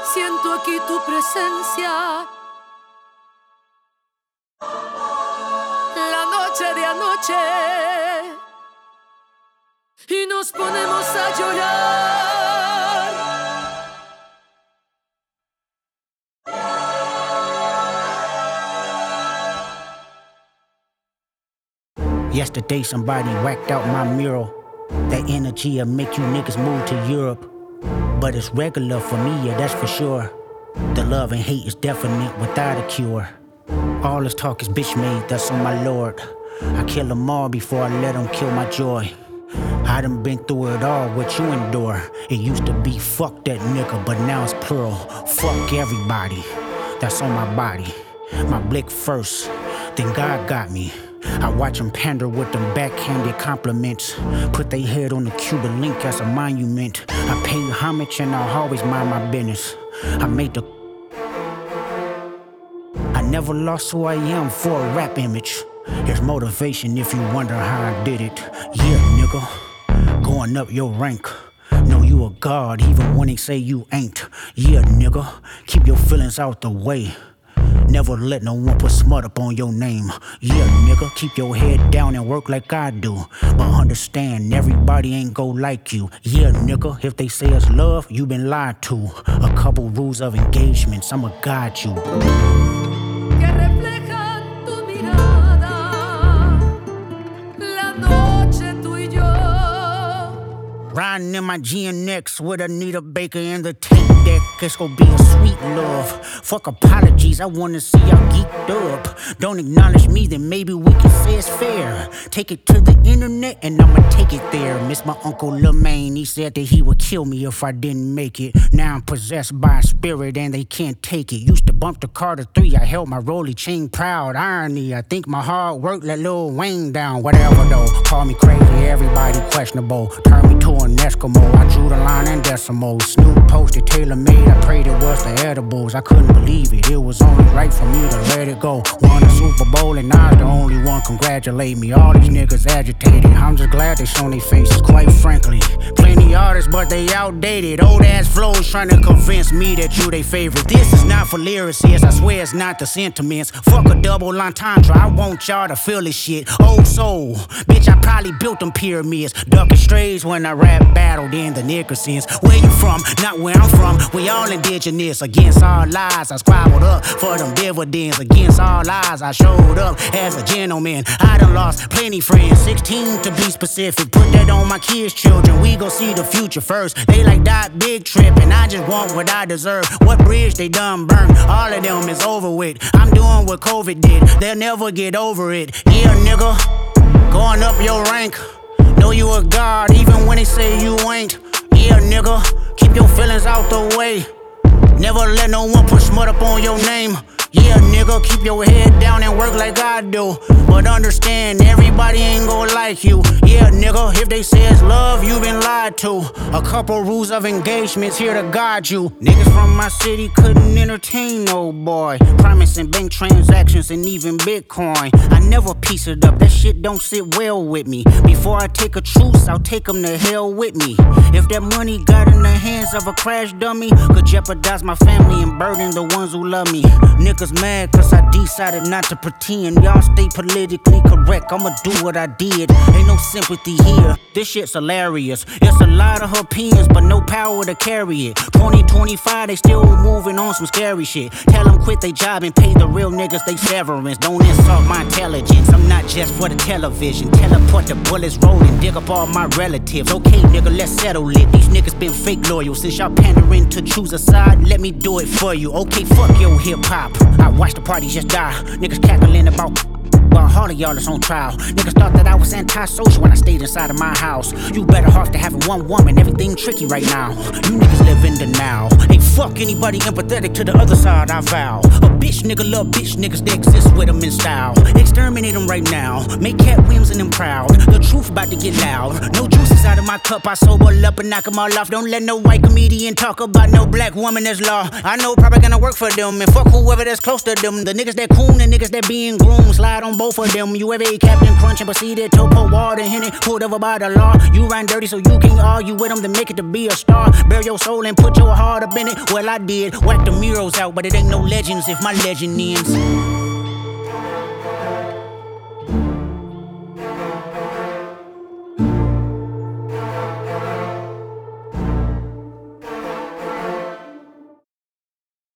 Siento aquí tu presencia. La noche de anoche y nos ponemos a llorar. Yesterday somebody whacked out my mural. That energy'll make you niggas move to Europe. But it's regular for me, yeah, that's for sure. The love and hate is definite without a cure. All this talk is bitch made, that's on my lord. I kill them all before I let them kill my joy. I done been through it all, what you endure. It used to be fuck that nigga, but now it's plural. Fuck everybody, that's on my body. My blick first, then God got me. I watch them pander with them backhanded compliments. Put they head on the Cuban link as a monument. I pay homage and I'll always mind my business. I never lost who I am for a rap image. There's motivation if you wonder how I did it. Yeah, nigga, going up your rank. Know you a god even when they say you ain't. Yeah, nigga, keep your feelings out the way. Never let no one put smut up on your name. Yeah, nigga, keep your head down and work like I do. But understand, everybody ain't go like you. Yeah, nigga, if they say it's love, you been lied to. A couple rules of engagements, I'ma guide you. Que reflejan tu mirada, la noche tú y yo. Riding in my GNX with Anita Baker in the tape deck. It's gonna be a sweet love. Fuck apologies, I wanna see y'all geeked up. Don't acknowledge me, then maybe we can say it's fair. Take it to the internet and I'ma take it there. Miss my Uncle Lemaine, he said that he would kill me if I didn't make it. Now I'm possessed by a spirit and they can't take it. Used to bump the Carter 3, I held my rolly chain proud. Irony, I think my hard work let Lil Wayne down. Whatever though, call me crazy, everybody questionable. Turn me to an Eskimo, I drew the line in decimals. Snoop posted tailor-made, I prayed it was the edibles. I couldn't believe it, it was only right for me to let it go. Won a Super Bowl and I was the only one congratulate me. All these niggas agitated, I'm just glad they shown their faces, quite frankly. Plenty artists, but they outdated. Old ass flows trying to convince me that you they favorite. This is not for lyricists, I swear it's not the sentiments. Fuck a double entendre, I want y'all to feel this shit. Old soul, bitch, I probably built them pyramids. Ducking strays when I rap battled in the Nickersons. Where you from? Not where I'm from. We all indigenous. Against all lies, I scribbled up for them dividends. Against all lies, I showed up as a gentleman. I done lost plenty friends, 16 to be specific. Put that on my kids' children. We gon' see the future first. They like that big trip, and I just want what I deserve. What bridge they done burned? All of them is over with. I'm doing what COVID did. They'll never get over it. Yeah, nigga, going up your rank. Know you a god even when they say you ain't. Yeah, nigga, keep your feelings out the way. Never let no one put smut up on your name. Yeah, nigga, keep your head down and work like I do. But understand, everybody ain't gon' like you. Yeah, nigga, if they say it's love, you been lied to. A couple rules of engagements here to guide you. Niggas from my city couldn't entertain no boy. Promising bank transactions and even Bitcoin. I never piece it up, that shit don't sit well with me. Before I take a truce, I'll take them to hell with me. If that money got in the hands of a crash dummy, could jeopardize my family and burden the ones who love me. Niggas mad cause I decided not to pretend. Y'all stay politically correct, I'ma do what I did. Ain't no sympathy here, this shit's hilarious. It's a lot of opinions but no power to carry it. 2025 they still moving on some scary shit. Tell them quit they job and pay the real niggas they severance. Don't insult my intelligence, I'm not just for the television. Teleport the bullets rolling, dig up all my relatives. Okay nigga, let's settle it. These niggas been fake loyal. Since y'all pandering to choose a side, let me do it for you. Okay, fuck your hip hop, I watch the party just die. Niggas cackling about while all of y'all is on trial. Niggas thought that I was antisocial when I stayed inside of my house. You better off to having one woman, everything tricky right now. You niggas live in the now. Ain't fuck anybody empathetic to the other side, I vow. A Bitch nigga love bitch niggas that exist with them in style. Exterminate them right now, make Cat Williams and them proud. The truth about to get loud. No juices out of my cup, I sober up and knock them all off. Don't let no white comedian talk about no black woman that's law. I know probably gonna work for them and fuck whoever that's close to them. The niggas that coon and niggas that being groomed, slide on both of them. You ever ate Captain Crunch and proceeded to pour water in it, pulled over by the law. You ran dirty so you can't argue with them to make it to be a star. Bare your soul and put your heart up in it. Well I did, whack the murals out, but it ain't no legends if my legend ends.